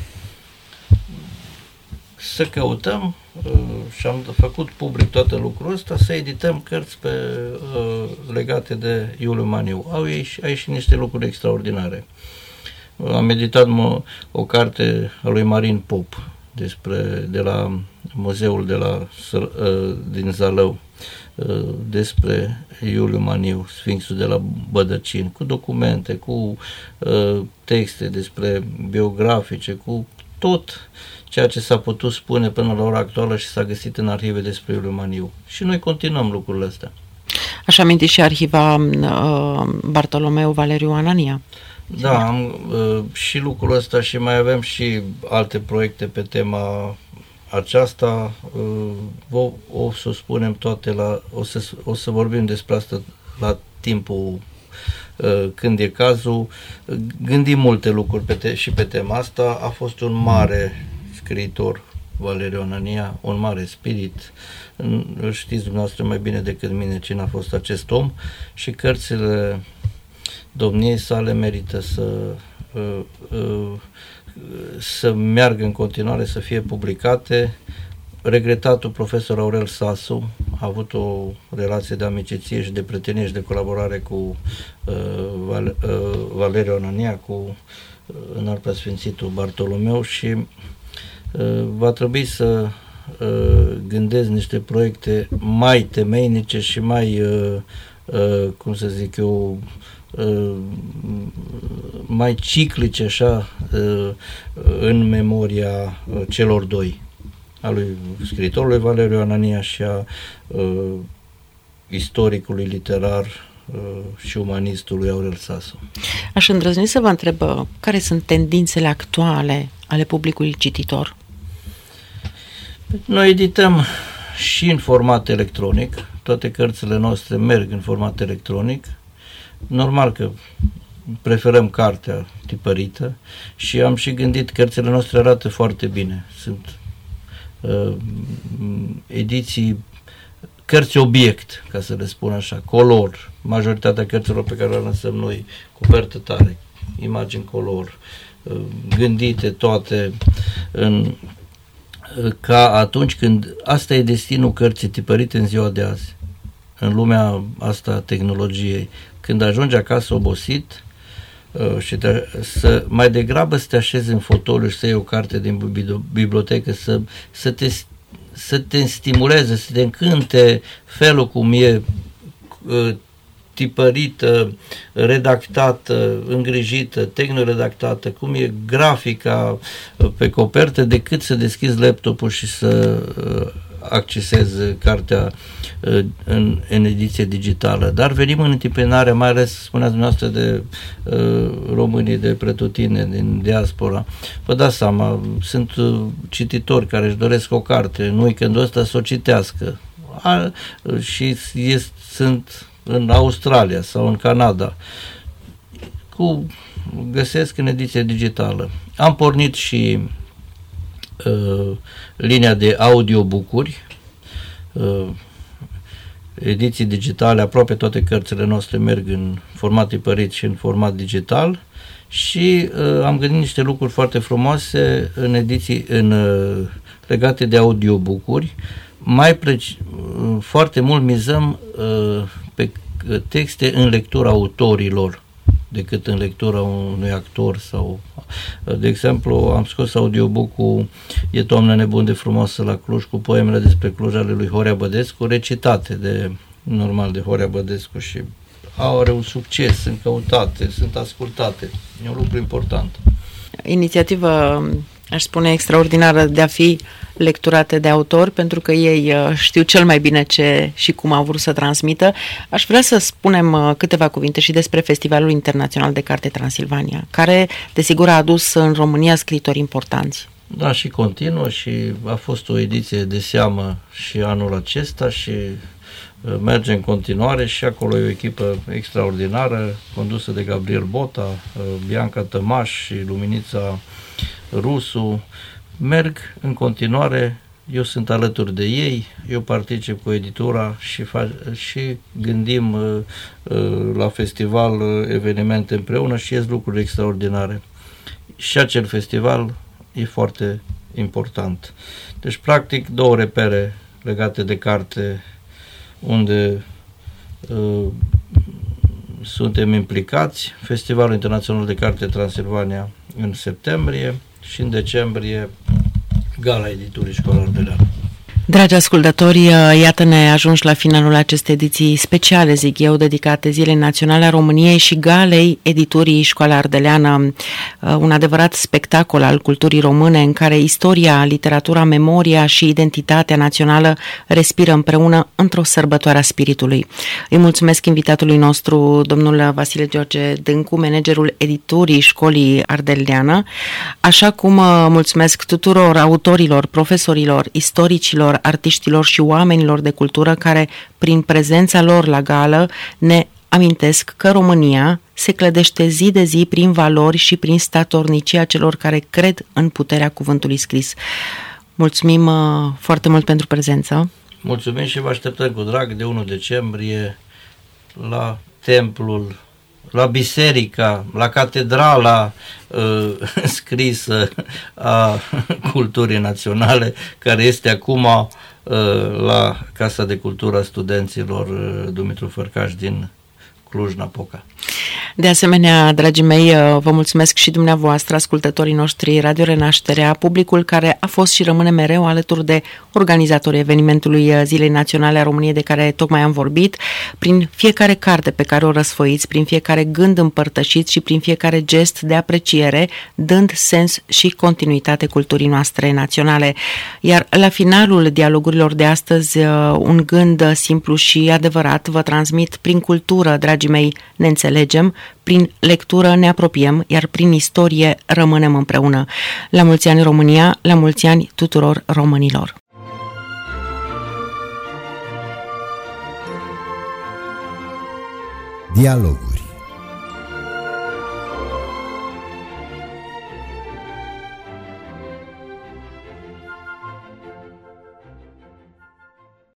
să căutăm uh, și am făcut public toată lucrul ăsta, să edităm cărți pe, uh, legate de Iuliu Maniu. Au aici și niște lucruri extraordinare. Am editat mă, o carte a lui Marin Pop despre, de la muzeul de la, uh, din Zalău, uh, despre Iuliu Maniu, Sfinxul de la Bădăcin, cu documente, cu uh, texte despre biografice, cu tot ceea ce s-a putut spune până la ora actuală și s-a găsit în arhive despre Iuliu Maniu. Și noi continuăm lucrurile astea. Aș aminti și arhiva uh, Bartolomeu Valeriu Anania. Da, am uh, și lucrul ăsta și mai avem și alte proiecte pe tema aceasta. Uh, o, o să spunem toate la, o să, o să vorbim despre asta la timpul uh, când e cazul. Gândim multe lucruri pe te- și pe tema asta. A fost un mare scriitor, Valeriu Anania, un mare spirit. Știți dumneavoastră mai bine decât mine cine a fost acest om și cărțile domniei sale merită să uh, uh, să meargă în continuare, să fie publicate. Regretatul profesor Aurel Sasu a avut o relație de amiciție și de prietenie și de colaborare cu uh, Val, uh, Valeriu Anania, cu uh, înalt preasfințitul Bartolomeu și uh, va trebui să uh, gândesc niște proiecte mai temeinice și mai, uh, uh, cum să zic eu, mai ciclice așa în memoria celor doi, a lui scriitorului Valeriu Anania și a uh, istoricului literar uh, și umanistului Aurel Sasu. Aș îndrăzni să vă întreb care sunt tendințele actuale ale publicului cititor? Noi edităm și în format electronic, toate cărțile noastre merg în format electronic. Normal că preferăm cartea tipărită și am și gândit, cărțile noastre arată foarte bine. Sunt uh, ediții, cărți obiect, ca să le spun așa, color. Majoritatea cărților pe care le lansăm noi, copertă tare, imagini color, uh, gândite toate în, uh, ca atunci când, asta e destinul cărții tipărite în ziua de azi, în lumea asta a tehnologiei. Când ajungi acasă obosit uh, și te, să, mai degrabă să te așezi în fotoliu și să iei o carte din bibliotecă, să, să, te, să te stimuleze, să te încânte felul cum e uh, tipărită, redactată, îngrijită, tehnoredactată, cum e grafica uh, pe copertă, decât să deschizi laptopul și să uh, accesezi cartea uh, în, în ediție digitală. Dar venim în întâmpinare, mai ales, spuneați dumneavoastră, de uh, românii de pretutine, din diaspora. Vă dați seama, sunt uh, cititori care își doresc o carte în weekendul ăsta să o citească. A, și este, sunt în Australia sau în Canada. Cu, găsesc în ediție digitală. Am pornit și Uh, linia de audiobook-uri, uh, ediții digitale, aproape toate cărțile noastre merg în format tipărit și în format digital și uh, am gândit niște lucruri foarte frumoase în ediții în, uh, legate de audiobook-uri. Mai pleci, uh, foarte mult mizăm uh, pe texte în lectura autorilor decât în lectura unui actor sau... De exemplu, am scos audiobook-ul E toamnă nebun de frumoasă la Cluj, cu poemele despre Cluj ale lui Horea Bădescu, recitate de, normal, de Horea Bădescu și au un succes, sunt căutate, sunt ascultate. E un lucru important. Inițiativă, aș spune, extraordinară de a fi lecturate de autori, pentru că ei știu cel mai bine ce și cum au vrut să transmită. Aș vrea să spunem câteva cuvinte și despre Festivalul Internațional de Carte Transilvania, care, desigur, a adus în România scriitori importanți. Da, și continuă și a fost o ediție de seamă și anul acesta și merge în continuare și acolo e o echipă extraordinară, condusă de Gabriel Bota, Bianca Tămaș și Luminița Rusu. Merg în continuare, eu sunt alături de ei, eu particip cu editura și, fa- și gândim uh, uh, la festival uh, evenimente împreună și ies lucruri extraordinare. Și acel festival e foarte important. Deci, practic, două repere legate de carte unde uh, suntem implicați. Festivalul Internațional de Carte Transilvania în septembrie și în decembrie Gala Editurii Școala Ardeleană. Dragi ascultători, iată-ne ajungi la finalul acestei ediții speciale, zic eu, dedicate Zilei Naționale a României și Galei Editurii Școala Ardeleană, un adevărat spectacol al culturii române în care istoria, literatura, memoria și identitatea națională respiră împreună într-o sărbătoare a spiritului. Îi mulțumesc invitatului nostru, domnul Vasile George Dâncu, managerul editurii Școlii Ardeleană, așa cum mulțumesc tuturor autorilor, profesorilor, istoricilor, artiștilor și oamenilor de cultură care, prin prezența lor la gală, ne amintesc că România se clădește zi de zi prin valori și prin statornicia celor care cred în puterea cuvântului scris. Mulțumim uh, foarte mult pentru prezență. Mulțumim și vă așteptăm cu drag de întâi decembrie la templul, la biserica, la catedrala uh, scrisă a culturii naționale, care este acum uh, la Casa de Cultură a Studenților uh, Dumitru Fărcaș din Cluj-Napoca. De asemenea, dragii mei, vă mulțumesc și dumneavoastră, ascultătorii noștri Radio Renașterea, publicul care a fost și rămâne mereu alături de organizatorii evenimentului Zilei Naționale a României de care tocmai am vorbit, prin fiecare carte pe care o răsfoiți, prin fiecare gând împărtășit și prin fiecare gest de apreciere, dând sens și continuitate culturii noastre naționale. Iar la finalul dialogurilor de astăzi, un gând simplu și adevărat vă transmit: prin cultură, dragii mei, ne înțelegem, prin lectură ne apropiem, iar prin istorie rămânem împreună. La mulți ani România, la mulți ani tuturor românilor! Dialoguri.